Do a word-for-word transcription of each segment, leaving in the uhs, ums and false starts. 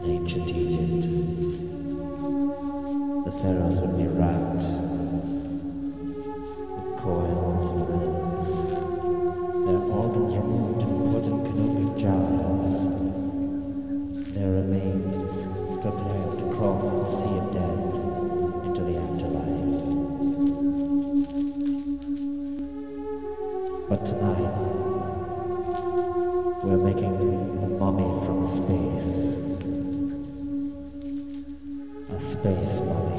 In ancient Egypt, the pharaohs would be wrapped with coils of limbs, their organs removed and put in canopic jars, their remains prepared to cross the sea of death into the afterlife. But tonight, we're making a mummy from space. A space mummy.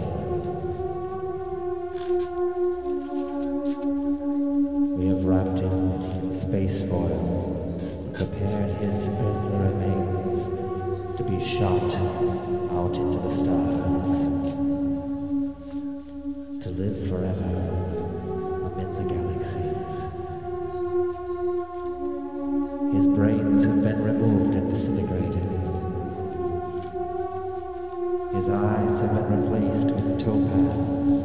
We have wrapped him in space foil and prepared his earthly remains to be shot out into the stars, to live forever amid the galaxies. His brains have been removed and disintegrated. His eyes have been replaced with topaz.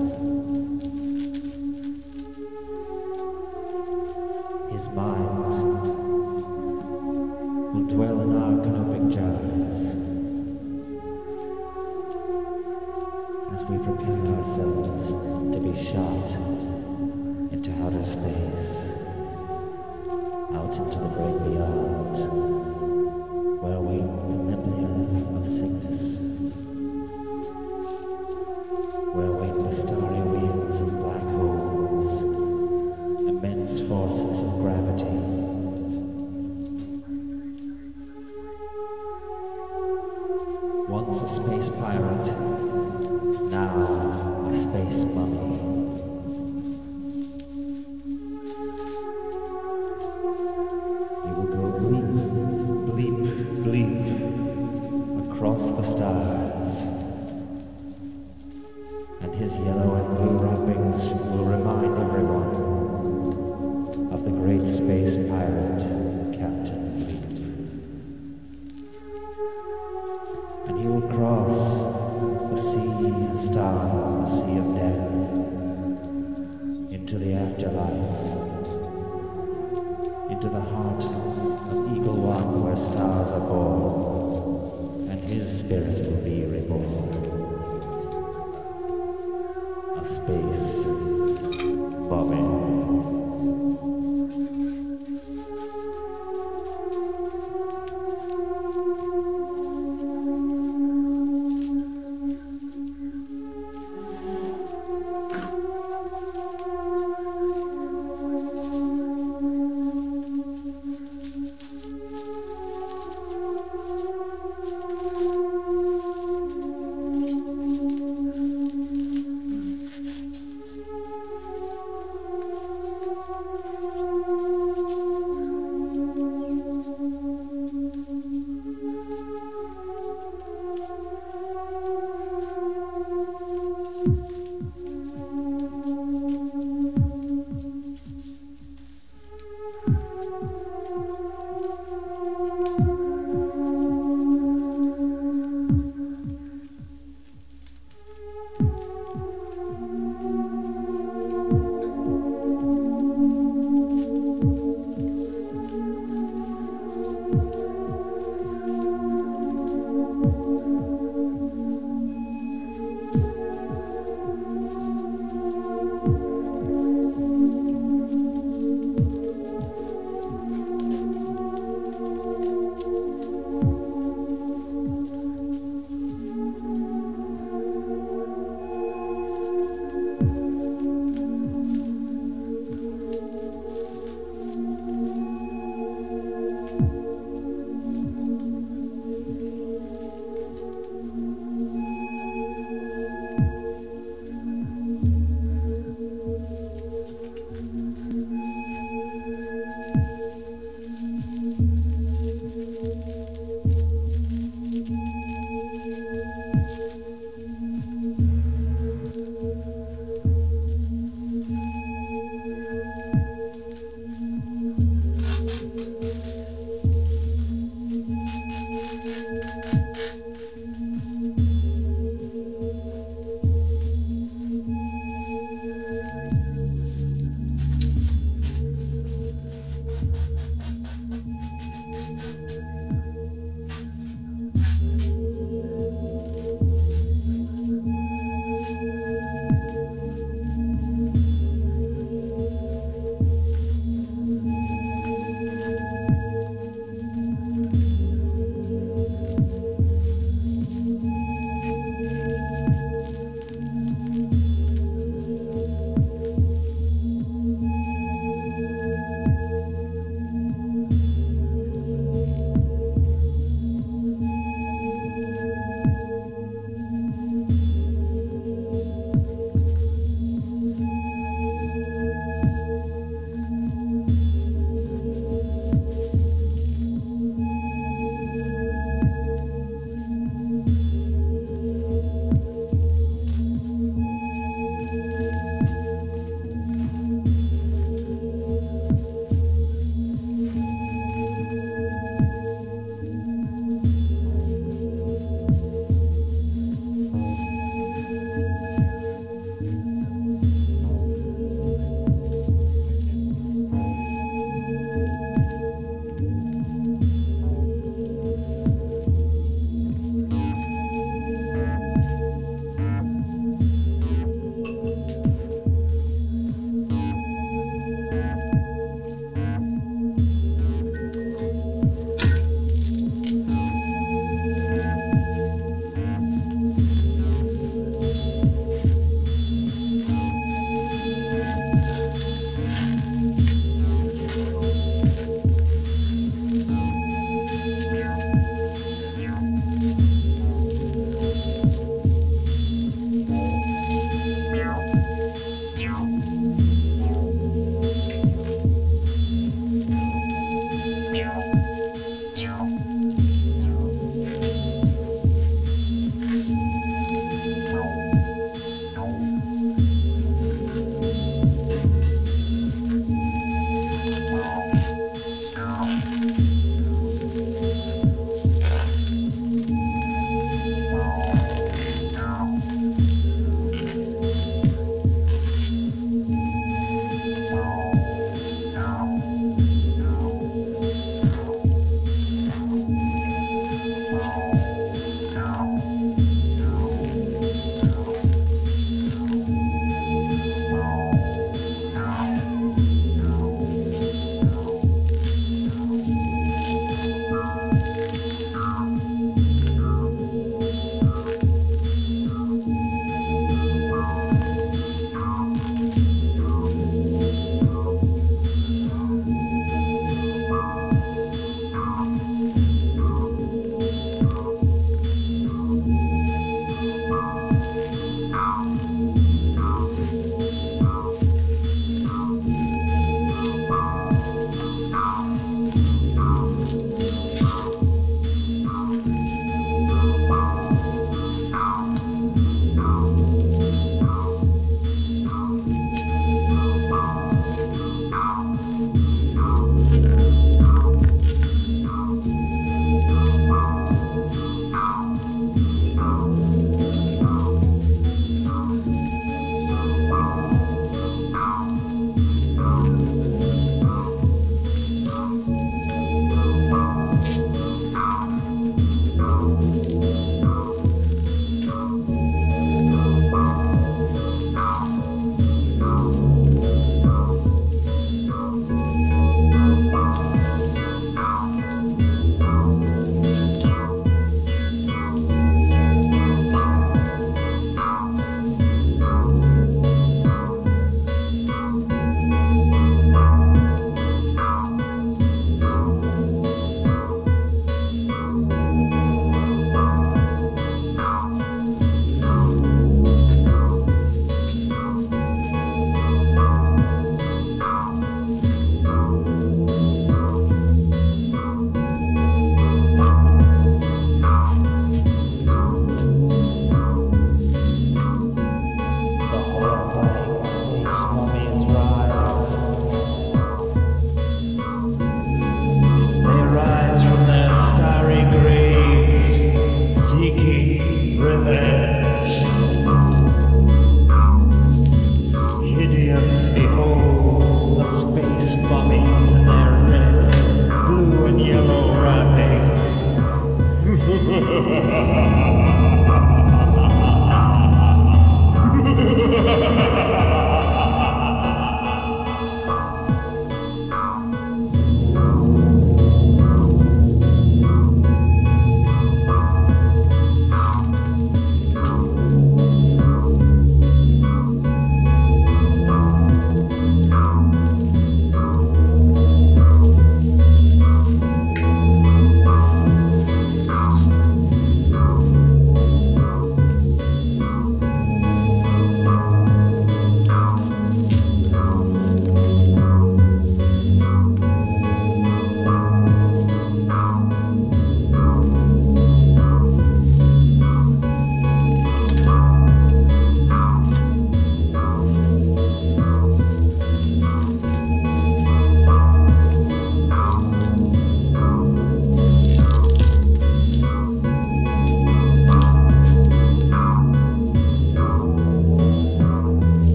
His mind will dwell in our canopic jars as we prepare ourselves to be shot into outer space, out into the great beyond, where we millennia of sickness, where wait the starry wheels of black holes, immense forces of gravity. Once a space pirate, now a space mummy. He will go bleep, bleep, bleep across the stars, and his yellow and blue wrappings will remind everyone of the great space pirate, Captain Bleep. And he will cross the sea of stars, the sea of death, into the afterlife, into the